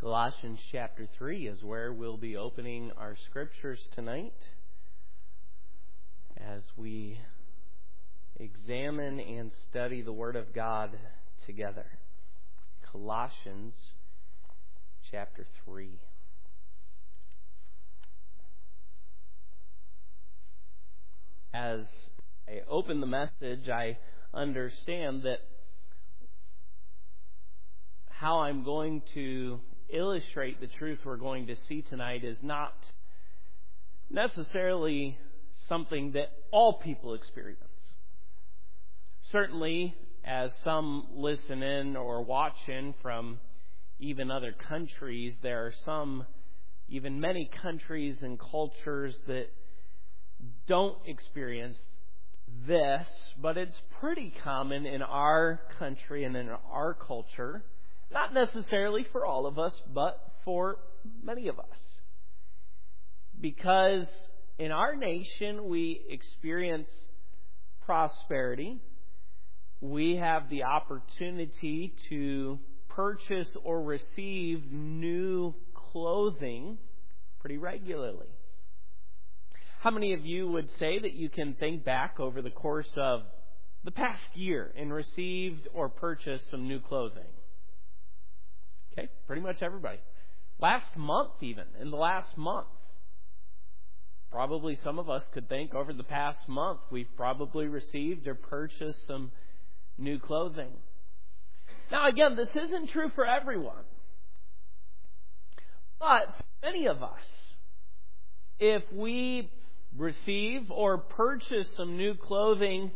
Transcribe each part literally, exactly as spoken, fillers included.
Colossians chapter three is where we'll be opening our scriptures tonight as we examine and study the Word of God together. Colossians chapter three. As I open the message, I understand that how I'm going to illustrate the truth we're going to see tonight is not necessarily something that all people experience. Certainly, as some listen in or watch in from even other countries, there are some, even many countries and cultures that don't experience this, but it's pretty common in our country and in our culture. Not necessarily for all of us, but for many of us. Because in our nation, we experience prosperity. We have the opportunity to purchase or receive new clothing pretty regularly. How many of you would say that you can think back over the course of the past year and received or purchased some new clothing? Okay, pretty much everybody. Last month even, in the last month. Probably some of us could think over the past month we've probably received or purchased some new clothing. Now again, this isn't true for everyone. But for many of us, if we receive or purchase some new clothing,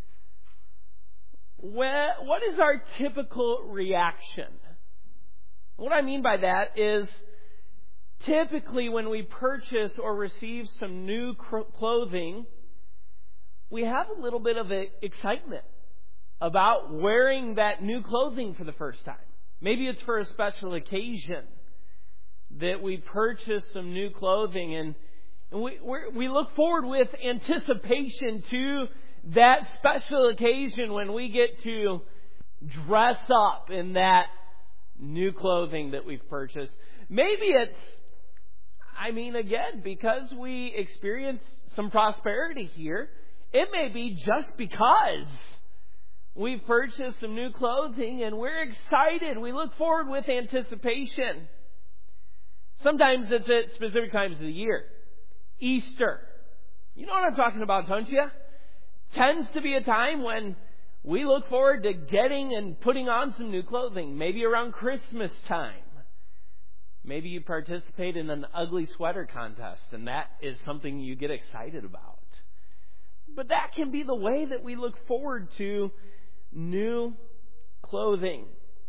what is our typical reaction? What I mean by that is typically when we purchase or receive some new clothing, we have a little bit of excitement about wearing that new clothing for the first time. Maybe it's for a special occasion that we purchase some new clothing, and we we're, we look forward with anticipation to that special occasion when we get to dress up in that new clothing that we've purchased. Maybe it's, I mean, again, because we experience some prosperity here, it may be just because we've purchased some new clothing and we're excited. We look forward with anticipation. Sometimes it's at specific times of the year. Easter. You know what I'm talking about, don't you? Tends to be a time when we look forward to getting and putting on some new clothing. Maybe around Christmas time. Maybe you participate in an ugly sweater contest, and that is something you get excited about. But that can be the way that we look forward to new clothing.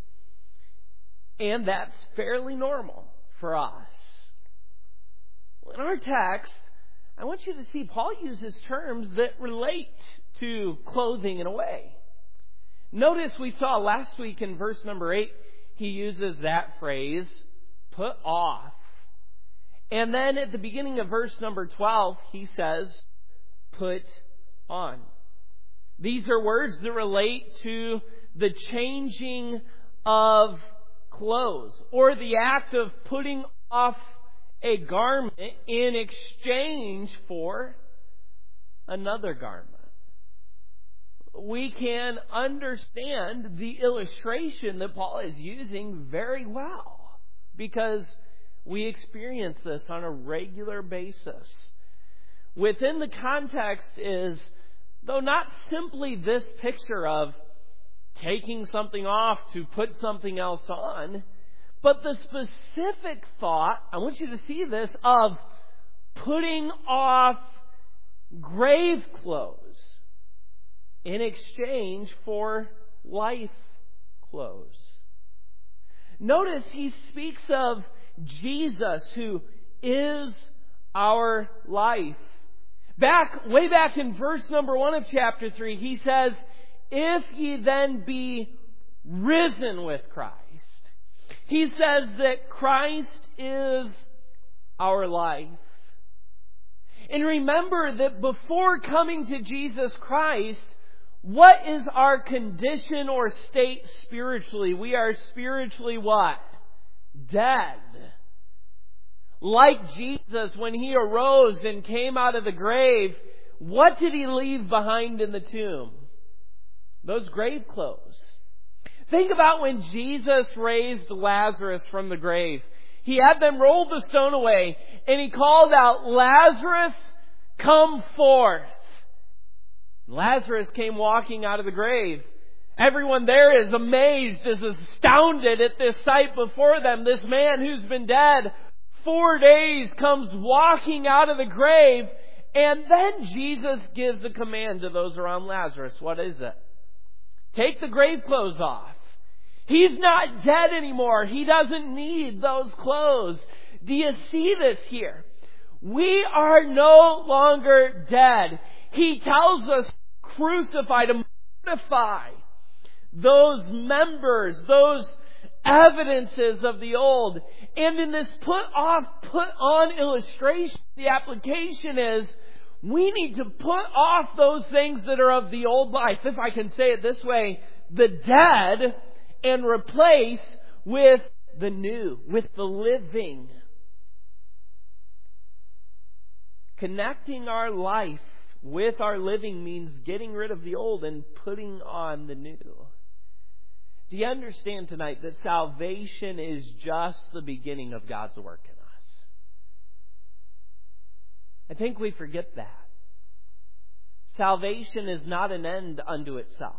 And that's fairly normal for us. In our text, I want you to see Paul uses terms that relate to clothing in a way. Notice we saw last week in verse number eight, he uses that phrase, put off. And then at the beginning of verse number twelve, he says, put on. These are words that relate to the changing of clothes, or the act of putting off a garment in exchange for another garment. We can understand the illustration that Paul is using very well because we experience this on a regular basis. Within the context is, though not simply this picture of taking something off to put something else on, but the specific thought, I want you to see this, of putting off grave clothes in exchange for life clothes. Notice he speaks of Jesus, who is our life. Back, way back in verse number one of chapter three, he says, if ye then be risen with Christ. He says that Christ is our life. And remember that before coming to Jesus Christ, what is our condition or state spiritually? We are spiritually what? dead. Like Jesus, when He arose and came out of the grave, what did He leave behind in the tomb? Those grave clothes. Think about when Jesus raised Lazarus from the grave. He had them roll the stone away, and He called out, "Lazarus, come forth." Lazarus came walking out of the grave. Everyone there is amazed, is astounded at this sight before them. This man who's been dead four days comes walking out of the grave, and then Jesus gives the command to those around Lazarus. What is it? Take the grave clothes off. He's not dead anymore. He doesn't need those clothes. Do you see this here? We are no longer dead. He tells us, crucify, to mortify those members, those evidences of the old. And in this put off, put on illustration, the application is, we need to put off those things that are of the old life, if I can say it this way, the dead, and replace with the new, with the living. Connecting our life with our living means getting rid of the old and putting on the new. Do you understand tonight that salvation is just the beginning of God's work in us? I think we forget that. Salvation is not an end unto itself.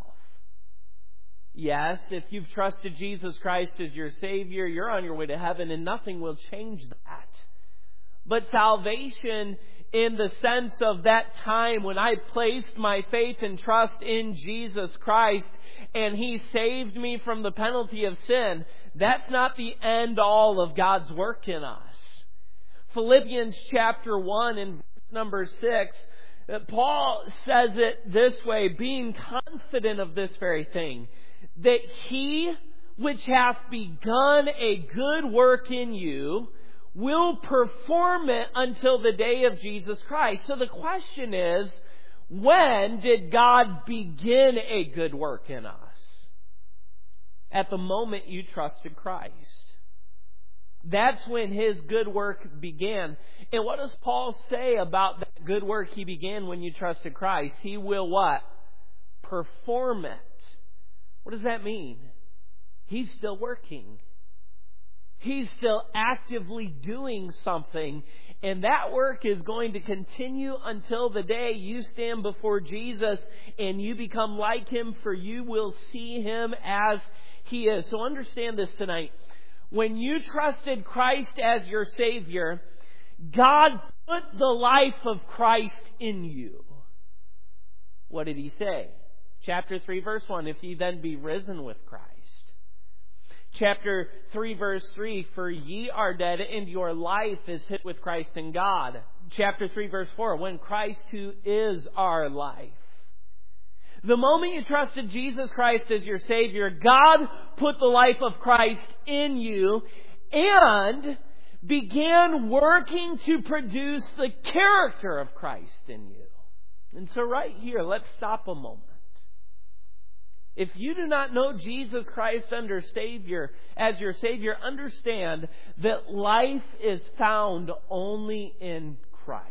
Yes, if you've trusted Jesus Christ as your Savior, you're on your way to heaven, and nothing will change that. But salvation, in the sense of that time when I placed my faith and trust in Jesus Christ, and He saved me from the penalty of sin, that's not the end all of God's work in us. Philippians chapter one and verse number six, Paul says it this way, being confident of this very thing, that He which hath begun a good work in you will perform it until the day of Jesus Christ. So the question is, when did God begin a good work in us? At the moment you trusted Christ. That's when His good work began. And what does Paul say about that good work He began when you trusted Christ? He will what? Perform it. What does that mean? He's still working. He's still actively doing something. And that work is going to continue until the day you stand before Jesus and you become like Him, for you will see Him as He is. So understand this tonight. When you trusted Christ as your Savior, God put the life of Christ in you. What did He say? Chapter three, verse one, if ye then be risen with Christ. Chapter three, verse three, for ye are dead, and your life is hid with Christ in God. Chapter three, verse four, when Christ who is our life. The moment you trusted Jesus Christ as your Savior, God put the life of Christ in you and began working to produce the character of Christ in you. And so right here, let's stop a moment. If you do not know Jesus Christ under Savior, as your Savior, understand that life is found only in Christ.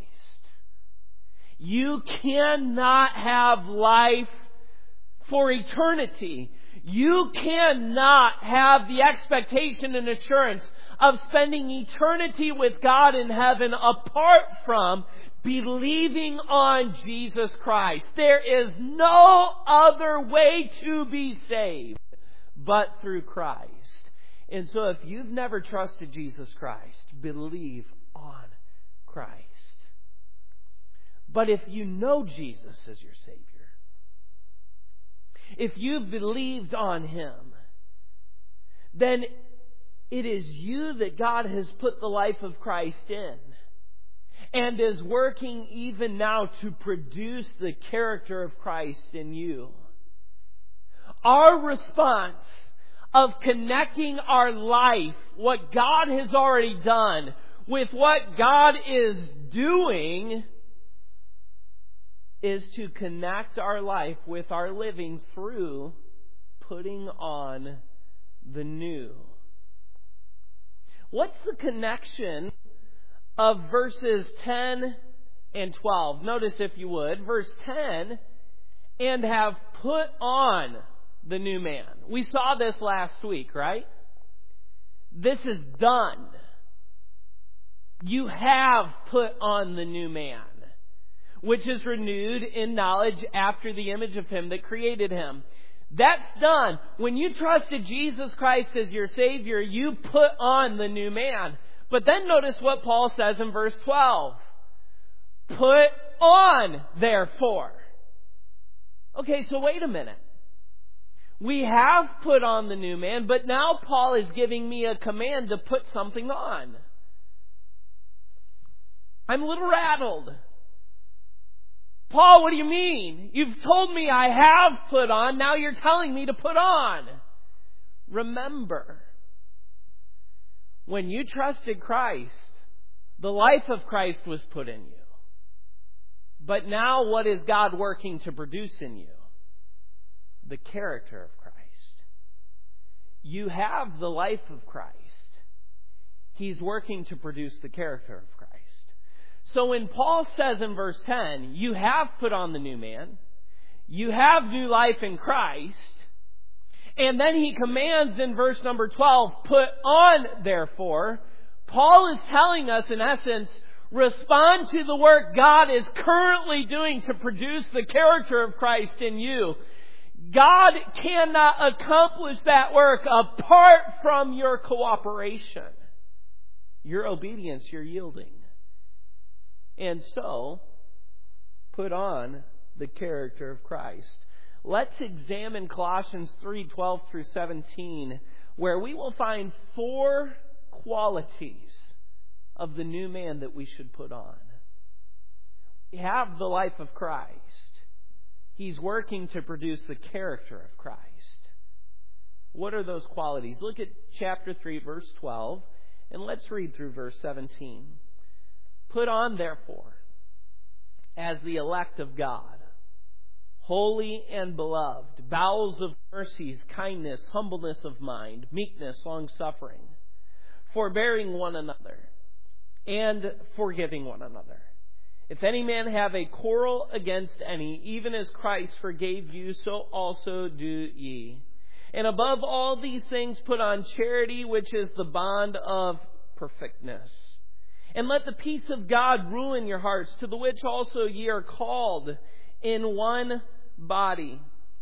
You cannot have life for eternity. You cannot have the expectation and assurance of spending eternity with God in heaven apart from believing on Jesus Christ. There is no other way to be saved but through Christ. And so if you've never trusted Jesus Christ, believe on Christ. But if you know Jesus as your Savior, if you've believed on Him, then it is you that God has put the life of Christ in, and is working even now to produce the character of Christ in you. Our response of connecting our life, what God has already done, with what God is doing, is to connect our life with our living through putting on the new. What's the connection of verses ten and twelve? Notice, if you would, verse ten, and have put on the new man. We saw this last week, right? This is done. You have put on the new man, which is renewed in knowledge after the image of Him that created him. That's done. When you trusted Jesus Christ as your Savior, you put on the new man. But then notice what Paul says in verse twelve. Put on, therefore. Okay, so wait a minute. We have put on the new man, but now Paul is giving me a command to put something on. I'm a little rattled. Paul, what do you mean? You've told me I have put on, now you're telling me to put on. Remember, when you trusted Christ, the life of Christ was put in you. But now what is God working to produce in you? The character of Christ. You have the life of Christ. He's working to produce the character of Christ. So when Paul says in verse ten, you have put on the new man, you have new life in Christ, and then he commands in verse number twelve, put on therefore, Paul is telling us in essence, respond to the work God is currently doing to produce the character of Christ in you. God cannot accomplish that work apart from your cooperation, your obedience, your yielding. And so, put on the character of Christ. Let's examine Colossians three twelve through seventeen, where we will find four qualities of the new man that we should put on. We have the life of Christ. He's working to produce the character of Christ. What are those qualities? Look at chapter three, verse twelve, and let's read through verse seventeen. Put on, therefore, as the elect of God, holy and beloved, bowels of mercies, kindness, humbleness of mind, meekness, long-suffering, forbearing one another, and forgiving one another. If any man have a quarrel against any, even as Christ forgave you, so also do ye. And above all these things put on charity, which is the bond of perfectness. And let the peace of God rule in your hearts, to the which also ye are called in one body.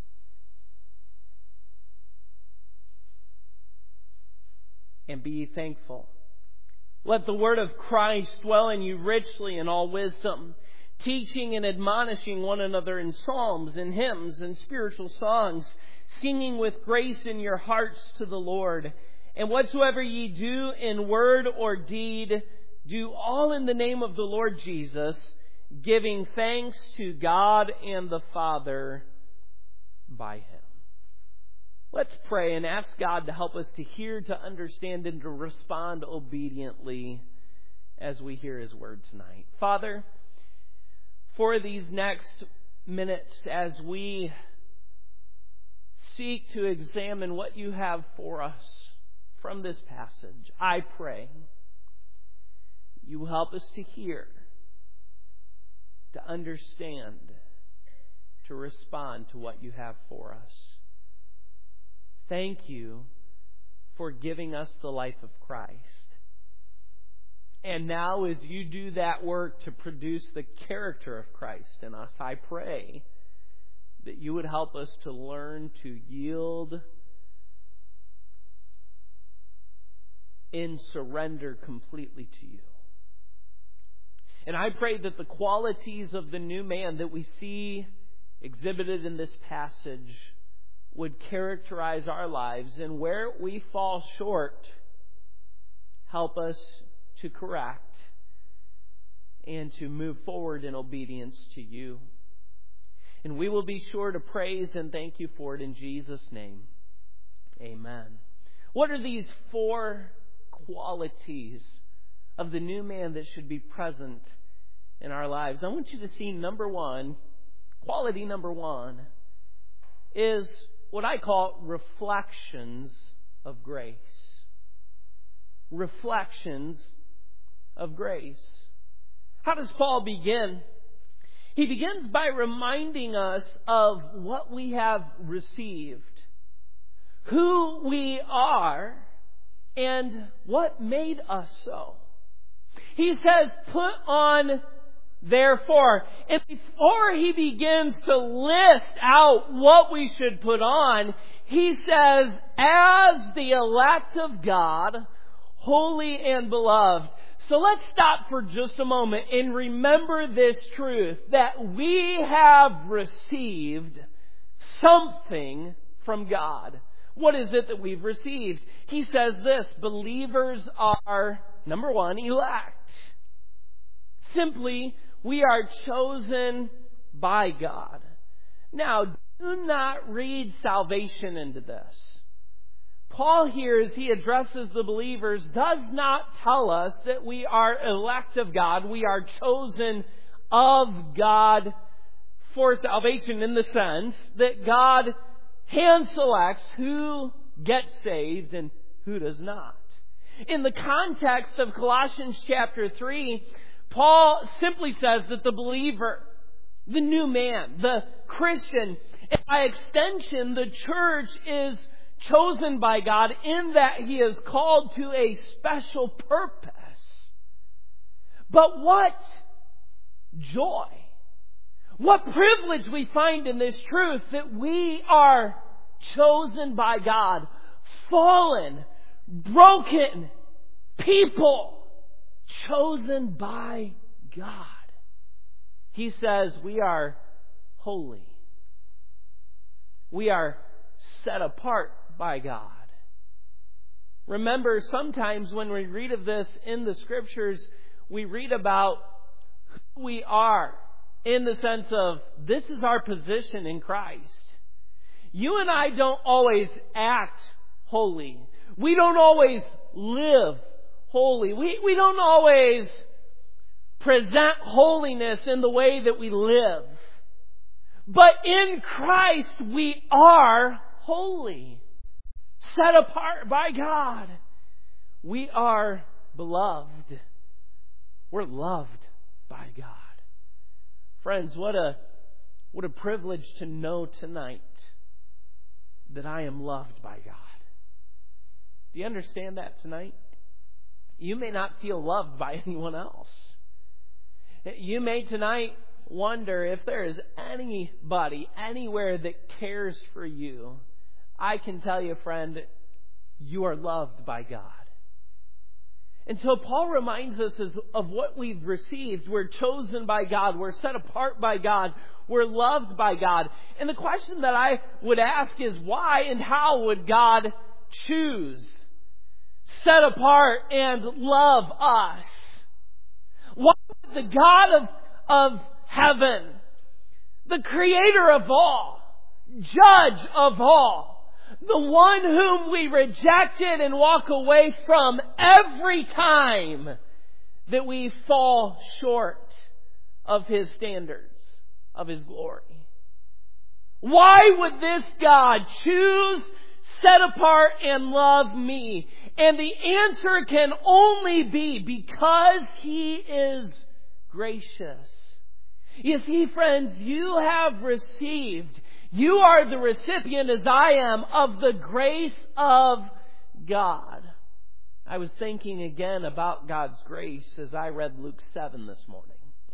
And be ye thankful. Let the word of Christ dwell in you richly in all wisdom, teaching and admonishing one another in psalms and hymns and spiritual songs, singing with grace in your hearts to the Lord. And whatsoever ye do in word or deed, do all in the name of the Lord Jesus, giving thanks to God and the Father by Him. Let's pray and ask God to help us to hear, to understand, and to respond obediently as we hear His word tonight. Father, for these next minutes as we seek to examine what you have for us from this passage, I pray you will help us to hear, to understand, to respond to what you have for us. Thank you for giving us the life of Christ. And now as you do that work to produce the character of Christ in us, I pray that you would help us to learn to yield in surrender completely to you. And I pray that the qualities of the new man that we see exhibited in this passage would characterize our lives, and where we fall short, help us to correct and to move forward in obedience to you. And we will be sure to praise and thank you for it in Jesus' name. Amen. What are these four qualities of the new man that should be present in our lives? I want you to see number one, quality number one, is what I call reflections of grace. reflections of grace. How does Paul begin? He begins by reminding us of what we have received, who we are, and what made us so. He says, put on therefore. And before he begins to list out what we should put on, he says, as the elect of God, holy and beloved. So let's stop for just a moment and remember this truth, that we have received something from God. What is it that we've received? He says this, believers are, number one, elect. Simply, we are chosen by God. Now, do not read salvation into this. Paul here, as he addresses the believers, does not tell us that we are elect of God. We are chosen of God for salvation, in the sense that God hand selects who gets saved and who does not. In the context of Colossians chapter three, Paul simply says that the believer, the new man, the Christian, and by extension the church, is chosen by God in that he is called to a special purpose. But what joy, what privilege we find in this truth, that we are chosen by God, fallen, broken people, chosen by God. He says we are holy. We are set apart by God. Remember, sometimes when we read of this in the Scriptures, we read about who we are in the sense of this is our position in Christ. You and I don't always act holy. We don't always live holy. We, we don't always present holiness in the way that we live. But in Christ we are holy, set apart by God. We are beloved. We're loved by God. Friends, what a what a privilege to know tonight that I am loved by God. Do you understand that tonight? You may not feel loved by anyone else. You may tonight wonder if there is anybody, anywhere that cares for you. I can tell you, friend, you are loved by God. And so Paul reminds us of what we've received. We're chosen by God. We're set apart by God. We're loved by God. And the question that I would ask is, why and how would God choose, set apart, and love us? Why would the God of, of heaven, the creator of all, judge of all, the one whom we rejected and walk away from every time that we fall short of His standards, of His glory, why would this God choose, set apart, and love me? And the answer can only be because He is gracious. You see, friends, you have received, you are the recipient, as I am, of the grace of God. I was thinking again about God's grace as I read Luke seven this morning.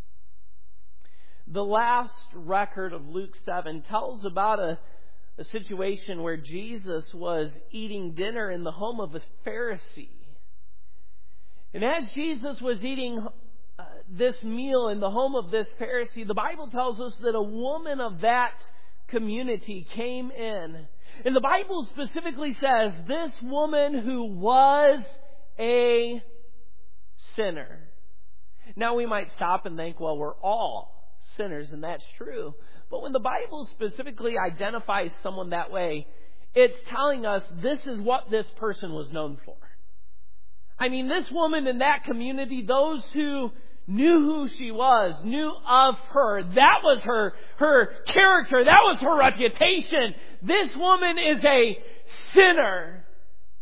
The last record of Luke seven tells about a, a situation where Jesus was eating dinner in the home of a Pharisee. And as Jesus was eating uh, this meal in the home of this Pharisee, the Bible tells us that a woman of that community came in. And the Bible specifically says this woman who was a sinner. Now we might stop and think, well, we're all sinners, and that's true. But when the Bible specifically identifies someone that way, it's telling us this is what this person was known for. I mean, this woman in that community, those who knew who she was, knew of her. That was her, her character. That was her reputation. This woman is a sinner.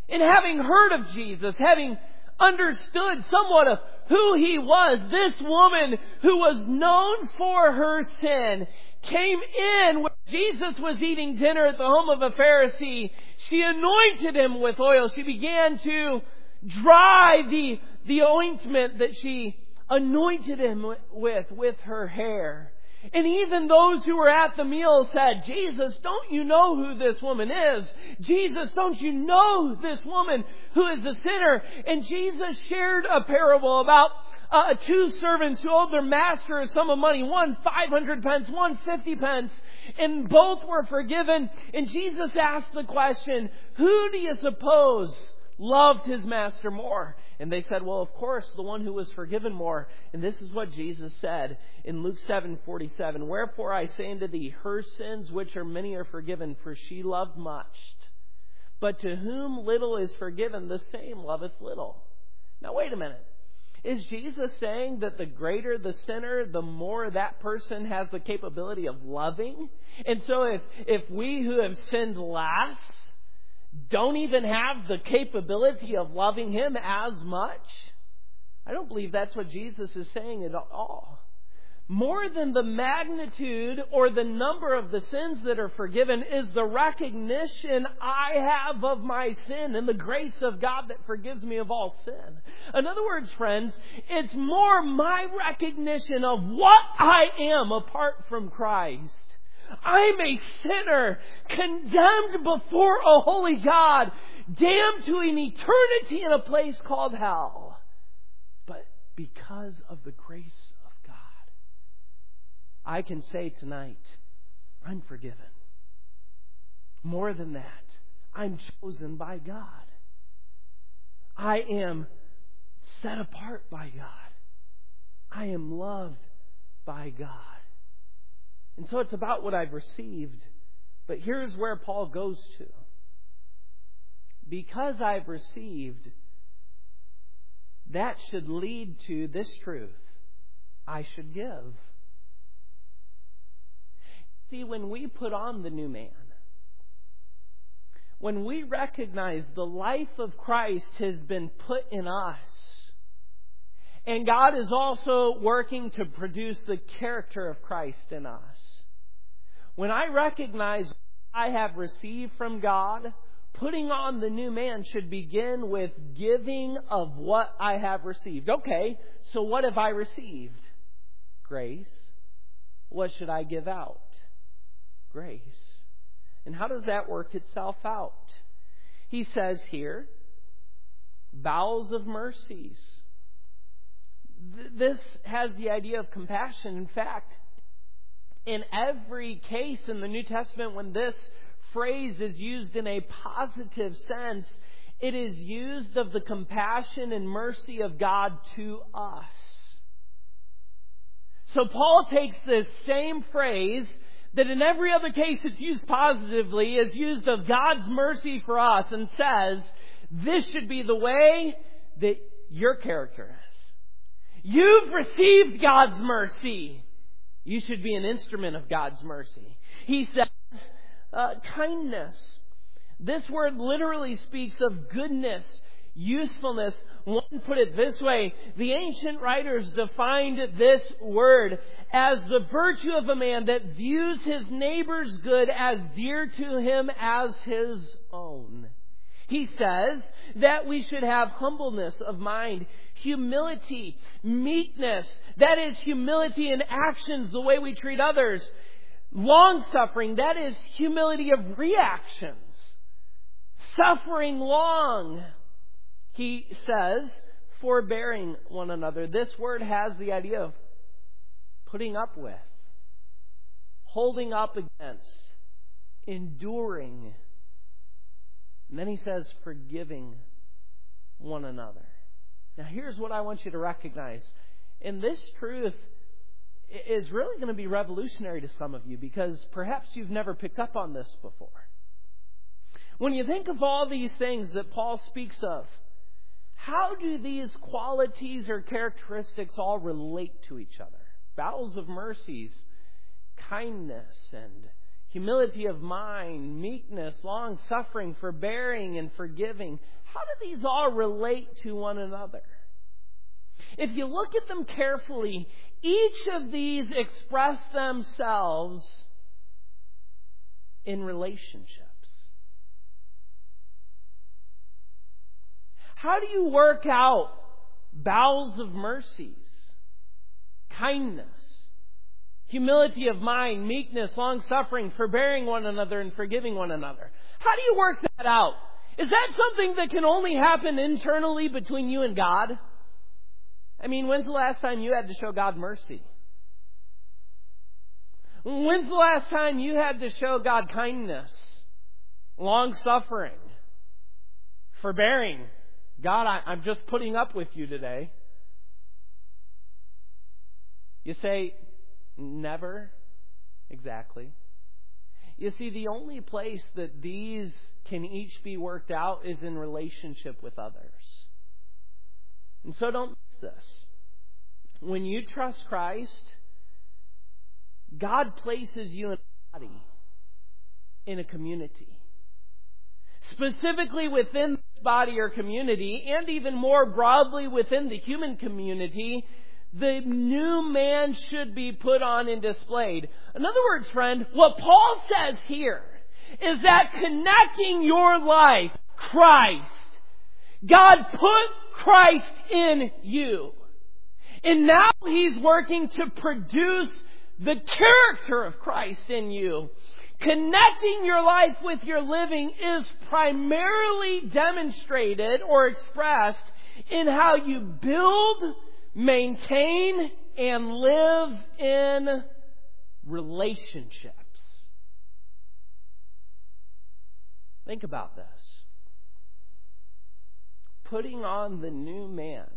And having heard of Jesus, having understood somewhat of who He was, this woman who was known for her sin came in when Jesus was eating dinner at the home of a Pharisee. She anointed Him with oil. She began to dry the, the ointment that she anointed Him with, with her hair. And even those who were at the meal said, Jesus, don't you know who this woman is? Jesus, don't you know this woman who is a sinner? And Jesus shared a parable about uh, two servants who owed their master a sum of money. One five hundred pence, one fifty pence. And both were forgiven. And Jesus asked the question, who do you suppose loved his master more? And they said, well, of course, the one who was forgiven more. And this is what Jesus said in Luke seven forty-seven. Wherefore I say unto thee, her sins, which are many, are forgiven, for she loved much. But to whom little is forgiven, the same loveth little. Now, wait a minute. Is Jesus saying that the greater the sinner, the more that person has the capability of loving? And so if, if we who have sinned less don't even have the capability of loving Him as much? I don't believe that's what Jesus is saying at all. More than the magnitude or the number of the sins that are forgiven is the recognition I have of my sin and the grace of God that forgives me of all sin. In other words, friends, it's more my recognition of what I am apart from Christ. I'm a sinner, condemned before a holy God, damned to an eternity in a place called hell. But because of the grace of God, I can say tonight, I'm forgiven. More than that, I'm chosen by God. I am set apart by God. I am loved by God. And so it's about what I've received. But here's where Paul goes to. Because I've received, that should lead to this truth. I should give. See, when we put on the new man, when we recognize the life of Christ has been put in us, and God is also working to produce the character of Christ in us. When I recognize what I have received from God, putting on the new man should begin with giving of what I have received. Okay, so what have I received? Grace. What should I give out? Grace. And how does that work itself out? He says here, bowels of mercies. This has the idea of compassion. In fact, in every case in the New Testament when this phrase is used in a positive sense, it is used of the compassion and mercy of God to us. So Paul takes this same phrase that in every other case it's used positively, is used of God's mercy for us, and says, this should be the way that your character is. You've received God's mercy. You should be an instrument of God's mercy. He says, uh, kindness. This word literally speaks of goodness, usefulness. One put it this way. The ancient writers defined this word as the virtue of a man that views his neighbor's good as dear to him as his own. He says that we should have humbleness of mind, humility, meekness. That is humility in actions, the way we treat others. Long-suffering, that is humility of reactions. Suffering long. He says, forbearing one another. This word has the idea of putting up with, holding up against, enduring. And then he says, forgiving one another. Now here's what I want you to recognize. And this truth is really going to be revolutionary to some of you, because perhaps you've never picked up on this before. When you think of all these things that Paul speaks of, how do these qualities or characteristics all relate to each other? Bowels of mercies, kindness, and humility of mind, meekness, long-suffering, forbearing, and forgiving. How do these all relate to one another? If you look at them carefully, each of these express themselves in relationships. How do you work out bowels of mercies, kindness, humility of mind, meekness, long-suffering, forbearing one another, and forgiving one another? How do you work that out? Is that something that can only happen internally between you and God? I mean, when's the last time you had to show God mercy? When's the last time you had to show God kindness, long-suffering, forbearing? God, I, I'm just putting up with you today. You say, never. Exactly. You see, the only place that these can each be worked out is in relationship with others. And so don't miss this. When you trust Christ, God places you in a body, in a community. Specifically within this body or community, and even more broadly within the human community, the new man should be put on and displayed. In other words, friend, what Paul says here is that connecting your life, Christ, God put Christ in you. And now He's working to produce the character of Christ in you. Connecting your life with your living is primarily demonstrated or expressed in how you build, maintain, and live in relationships. Think about this. Putting on the new man,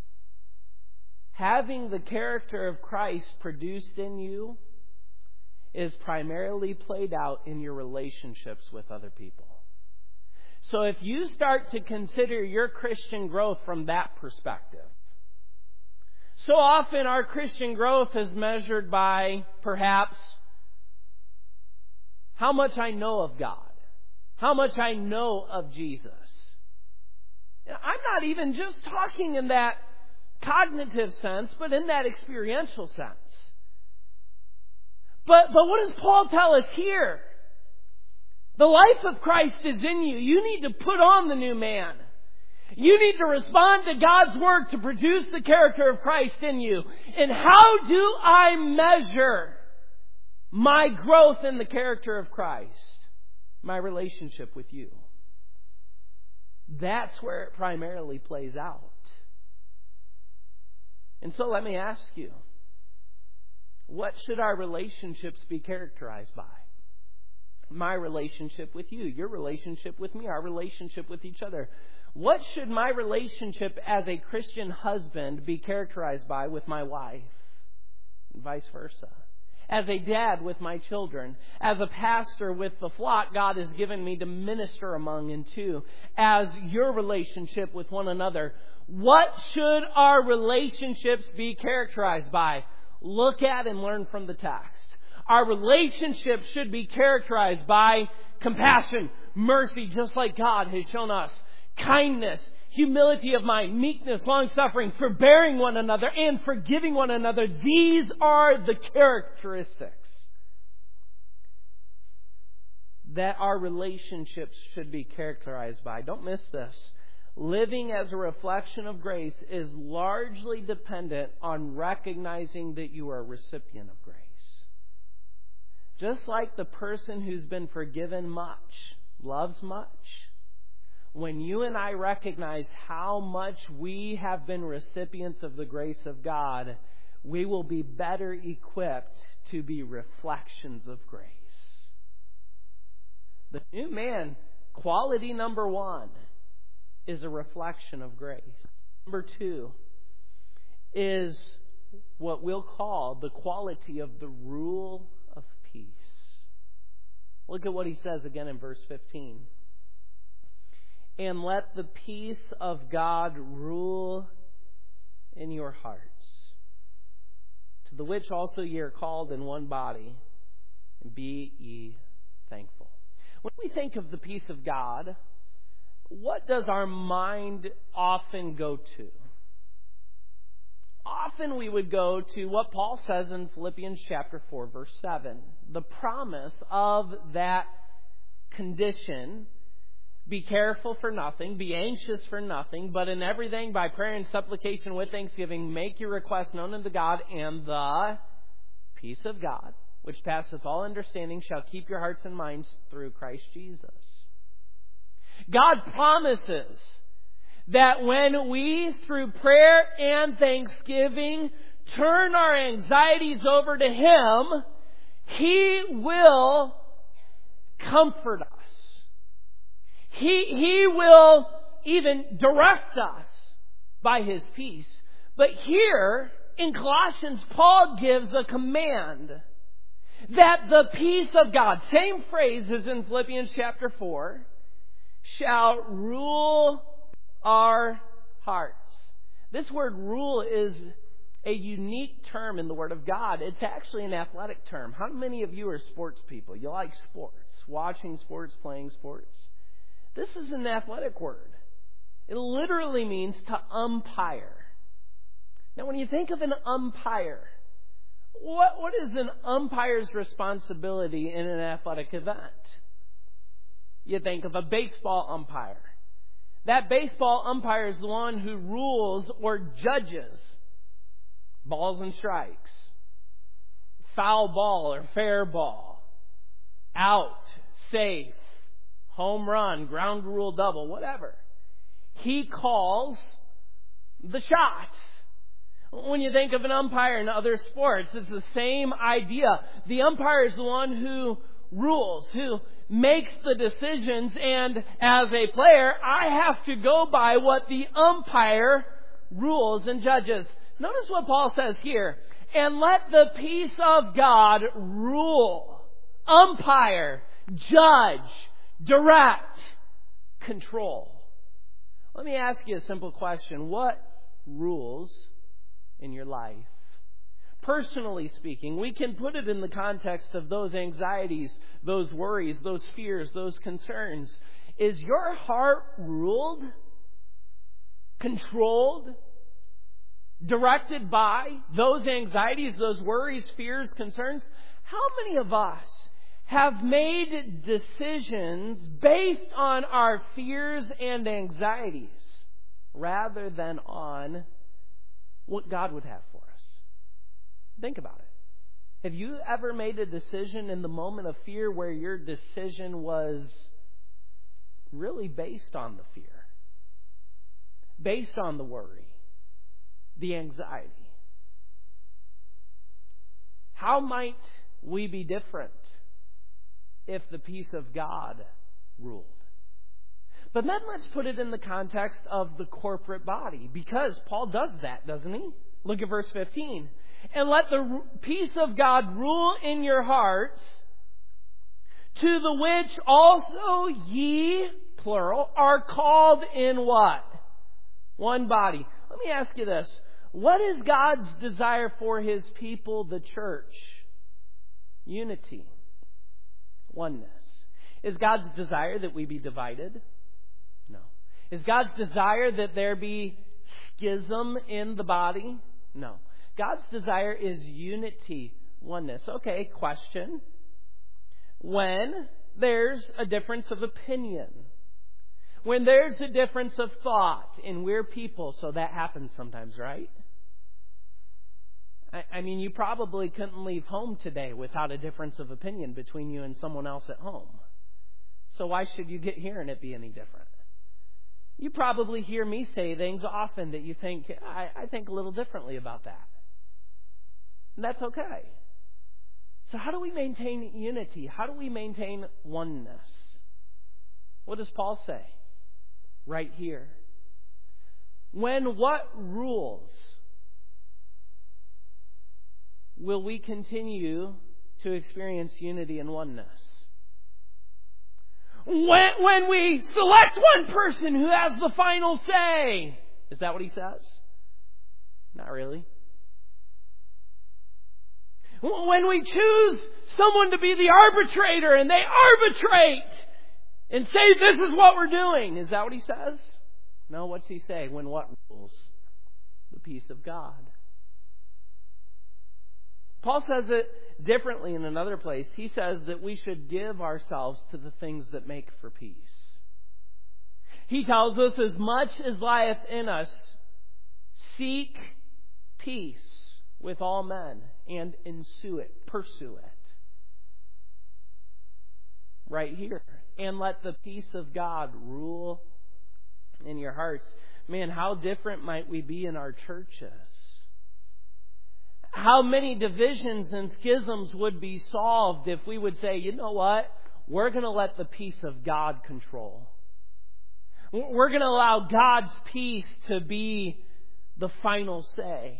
having the character of Christ produced in you, is primarily played out in your relationships with other people. So if you start to consider your Christian growth from that perspective, so often our Christian growth is measured by perhaps how much I know of God, how much I know of Jesus. I'm not even just talking in that cognitive sense, but in that experiential sense. But, but what does Paul tell us here? The life of Christ is in you. You need to put on the new man. You need to respond to God's Word to produce the character of Christ in you. And how do I measure my growth in the character of Christ? My relationship with you. That's where it primarily plays out. And so let me ask you, what should our relationships be characterized by? My relationship with you, your relationship with me, our relationship with each other. What should my relationship as a Christian husband be characterized by with my wife? And vice versa. As a dad with my children. As a pastor with the flock God has given me to minister among and to. As your relationship with one another. What should our relationships be characterized by? Look at and learn from the text. Our relationship should be characterized by compassion, mercy, just like God has shown us. Kindness, humility of mind, meekness, long-suffering, forbearing one another, and forgiving one another. These are the characteristics that our relationships should be characterized by. Don't miss this. Living as a reflection of grace is largely dependent on recognizing that you are a recipient of grace. Just like the person who's been forgiven much loves much, when you and I recognize how much we have been recipients of the grace of God, we will be better equipped to be reflections of grace. The new man, quality number one, is a reflection of grace. Number two is what we'll call the quality of the rule of peace. Look at what he says again in verse fifteen. And let the peace of God rule in your hearts, to the which also ye are called in one body, and be ye thankful. When we think of the peace of God, what does our mind often go to? Often we would go to what Paul says in Philippians chapter four, verse seven. The promise of that condition: be careful for nothing, be anxious for nothing, but in everything by prayer and supplication with thanksgiving make your requests known unto God, and the peace of God, which passeth all understanding, shall keep your hearts and minds through Christ Jesus. God promises that when we, through prayer and thanksgiving, turn our anxieties over to Him, He will comfort us. He, he will even direct us by His peace. But here in Colossians, Paul gives a command that the peace of God, same phrase as in Philippians chapter four, shall rule our hearts. This word rule is a unique term in the Word of God. It's actually an athletic term. How many of you are sports people? You like sports, watching sports, playing sports? This is an athletic word. It literally means to umpire. Now, when you think of an umpire, what, what is an umpire's responsibility in an athletic event? You think of a baseball umpire. That baseball umpire is the one who rules or judges balls and strikes, foul ball or fair ball, out, safe, home run, ground rule double, whatever. He calls the shots. When you think of an umpire in other sports, it's the same idea. The umpire is the one who rules, who makes the decisions, and as a player, I have to go by what the umpire rules and judges. Notice what Paul says here. And let the peace of God rule, umpire, judge, direct, control. Let me ask you a simple question. What rules in your life? Personally speaking, we can put it in the context of those anxieties, those worries, those fears, those concerns. Is your heart ruled, controlled, directed by those anxieties, those worries, fears, concerns? How many of us have made decisions based on our fears and anxieties rather than on what God would have for us? Think about it. Have you ever made a decision in the moment of fear where your decision was really based on the fear, based on the worry, the anxiety? How might we be different if the peace of God ruled? But then let's put it in the context of the corporate body, because Paul does that, doesn't he? Look at verse fifteen. And let the peace of God rule in your hearts, to the which also ye, plural, are called in what? One body. Let me ask you this. What is God's desire for His people, the church? Unity. Oneness. Is God's desire that we be divided? No. Is God's desire that there be schism in the body? No. God's desire is unity, oneness. Okay, question. When there's a difference of opinion, when there's a difference of thought, and we're people, so that happens sometimes, right? I, I mean, you probably couldn't leave home today without a difference of opinion between you and someone else at home. So why should you get here and it be any different? You probably hear me say things often that you think, I, I think a little differently about that. And that's okay. So how do we maintain unity? How do we maintain oneness? What does Paul say? Right here. When what rules will we continue to experience unity and oneness? When, when we select one person who has the final say. Is that what he says? Not really. When we choose someone to be the arbitrator and they arbitrate and say this is what we're doing. Is that what he says? No, what's he say? When what rules? The peace of God. Paul says it differently in another place. He says that we should give ourselves to the things that make for peace. He tells us, as much as lieth in us, seek peace with all men and ensue it, pursue it. Right here. And let the peace of God rule in your hearts. Man, how different might we be in our churches? How many divisions and schisms would be solved if we would say, you know what? We're going to let the peace of God control. We're going to allow God's peace to be the final say.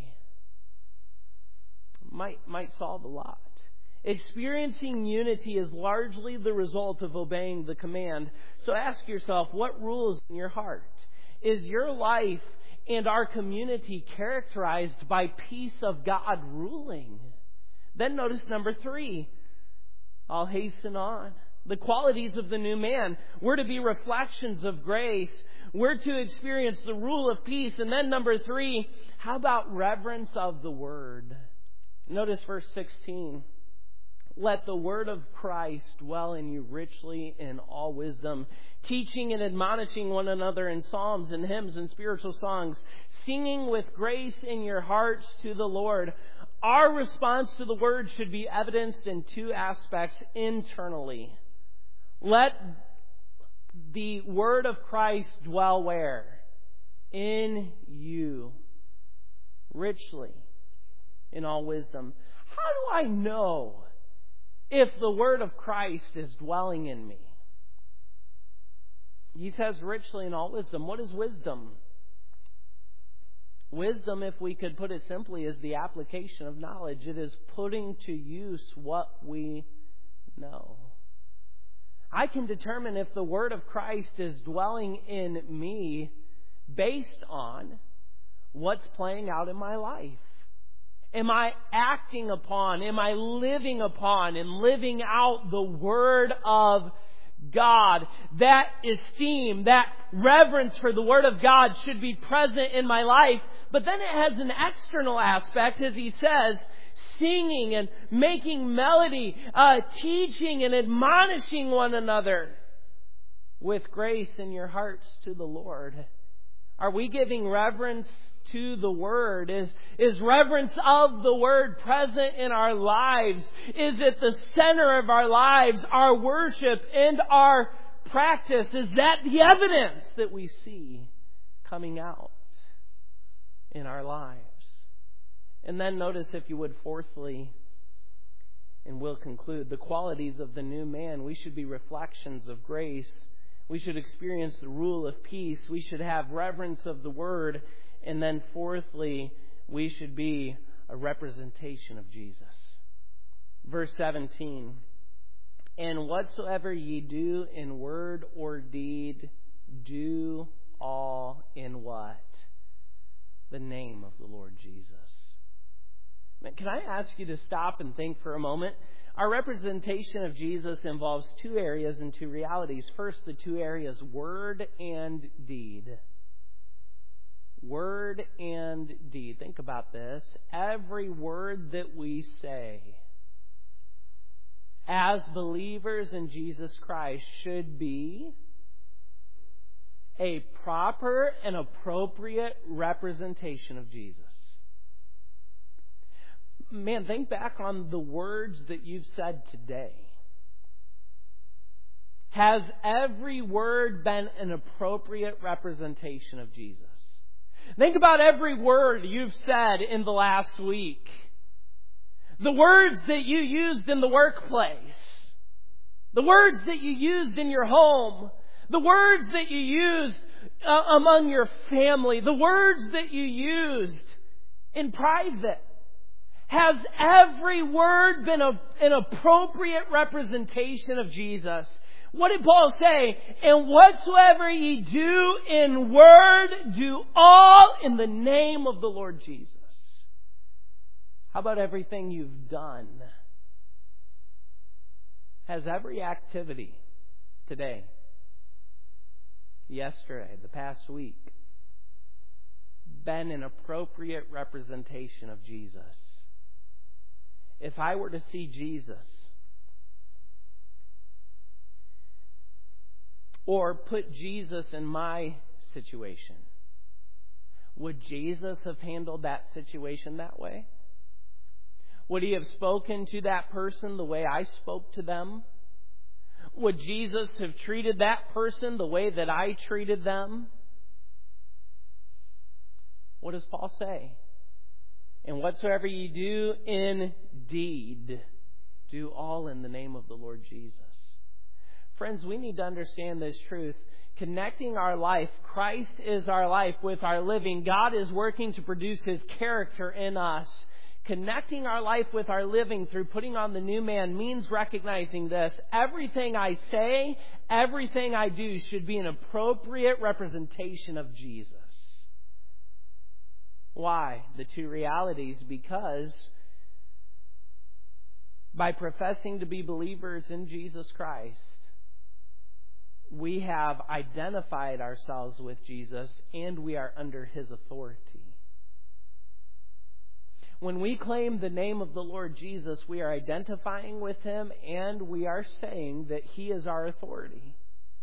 Might, might solve a lot. Experiencing unity is largely the result of obeying the command. So ask yourself, what rules in your heart? Is your life and our community characterized by peace of God ruling? Then notice number three. I'll hasten on. The qualities of the new man. We're to be reflections of grace. We're to experience the rule of peace. And then number three, how about reverence of the word? Notice verse sixteen. Let the word of Christ dwell in you richly in all wisdom, teaching and admonishing one another in psalms and hymns and spiritual songs, singing with grace in your hearts to the Lord. Our response to the word should be evidenced in two aspects internally. Let the word of Christ dwell where? In you. Richly. In all wisdom. How do I know if the word of Christ is dwelling in me? He says richly in all wisdom. What is wisdom? Wisdom, if we could put it simply, is the application of knowledge. It is putting to use what we know. I can determine if the word of Christ is dwelling in me based on what's playing out in my life. Am I acting upon, am I living upon and living out the Word of God? That esteem, that reverence for the Word of God should be present in my life. But then it has an external aspect, as he says, singing and making melody, uh, teaching and admonishing one another with grace in your hearts to the Lord. Are we giving reverence to the Word? Is, is reverence of the Word present in our lives? Is it the center of our lives, our worship and our practice? Is that the evidence that we see coming out in our lives? And then notice, if you would, fourthly, and we'll conclude, the qualities of the new man. We should be reflections of grace. We should experience the rule of peace. We should have reverence of the Word. And then fourthly, we should be a representation of Jesus. Verse seventeen. And whatsoever ye do in word or deed, do all in what? The name of the Lord Jesus. Can I ask you to stop and think for a moment? Our representation of Jesus involves two areas and two realities. First, the two areas, word and deed. Word and deed. Think about this. Every word that we say as believers in Jesus Christ should be a proper and appropriate representation of Jesus. Man, think back on the words that you've said today. Has every word been an appropriate representation of Jesus? Think about every word you've said in the last week. The words that you used in the workplace. The words that you used in your home. The words that you used uh, among your family. The words that you used in private. Has every word been a, an appropriate representation of Jesus? What did Paul say? And whatsoever ye do in word, do all in the name of the Lord Jesus. How about everything you've done? Has every activity today, yesterday, the past week, been an appropriate representation of Jesus? If I were to see Jesus, or put Jesus in my situation, would Jesus have handled that situation that way? Would He have spoken to that person the way I spoke to them? Would Jesus have treated that person the way that I treated them? What does Paul say? And whatsoever ye do in deed, do all in the name of the Lord Jesus. Friends, we need to understand this truth. Connecting our life, Christ is our life, with our living. God is working to produce His character in us. Connecting our life with our living through putting on the new man means recognizing this. Everything I say, everything I do should be an appropriate representation of Jesus. Why? The two realities. Because by professing to be believers in Jesus Christ, we have identified ourselves with Jesus and we are under His authority. When we claim the name of the Lord Jesus, we are identifying with Him and we are saying that He is our authority.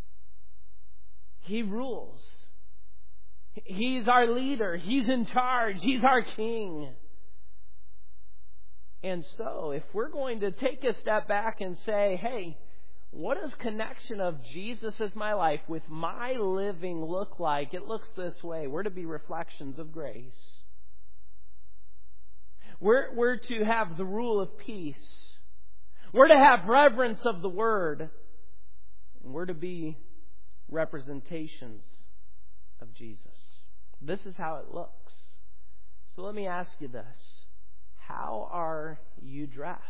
He rules. He's our leader. He's in charge. He's our King. And so, if we're going to take a step back and say, hey, what does connection of Jesus as my life with my living look like? It looks this way. We're to be reflections of grace. We're, we're to have the rule of peace. We're to have reverence of the Word. And we're to be representations of Jesus. This is how it looks. So let me ask you this. How are you dressed?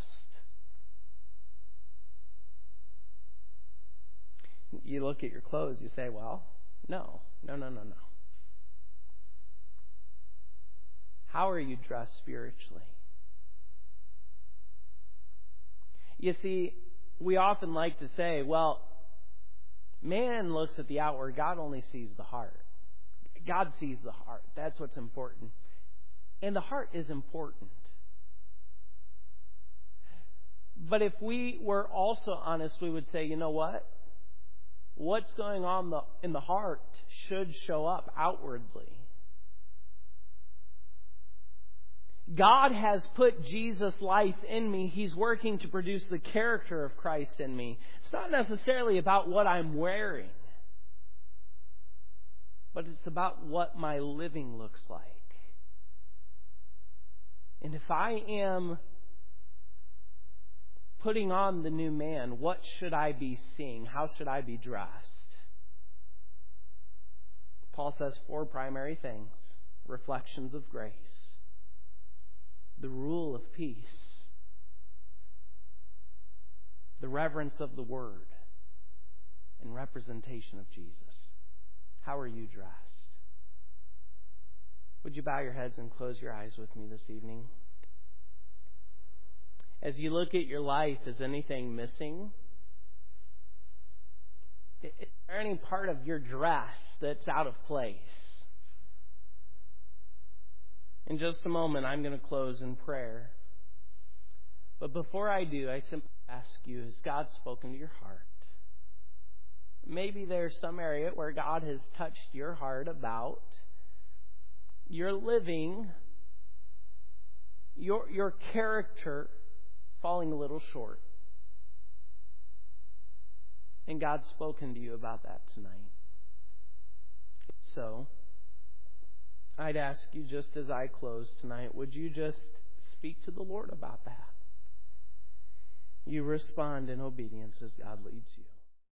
You look at your clothes, you say, well, no, no, no, no, no. How are you dressed spiritually? You see, we often like to say, well, man looks at the outward, God only sees the heart. God sees the heart. That's what's important. And the heart is important. But if we were also honest, we would say, you know what? What's going on in the heart should show up outwardly. God has put Jesus' life in me. He's working to produce the character of Christ in me. It's not necessarily about what I'm wearing, but it's about what my living looks like. And if I am putting on the new man, what should I be seeing? How should I be dressed? Paul says four primary things. Reflections of grace. The rule of peace. The reverence of the Word. And representation of Jesus. How are you dressed? Would you bow your heads and close your eyes with me this evening? As you look at your life, is anything missing? Is there any part of your dress that's out of place? In just a moment, I'm going to close in prayer. But before I do, I simply ask you, has God spoken to your heart? Maybe there's some area where God has touched your heart about your living, your, your character falling a little short. And God's spoken to you about that tonight. So, I'd ask you, just as I close tonight, would you just speak to the Lord about that? You respond in obedience as God leads you.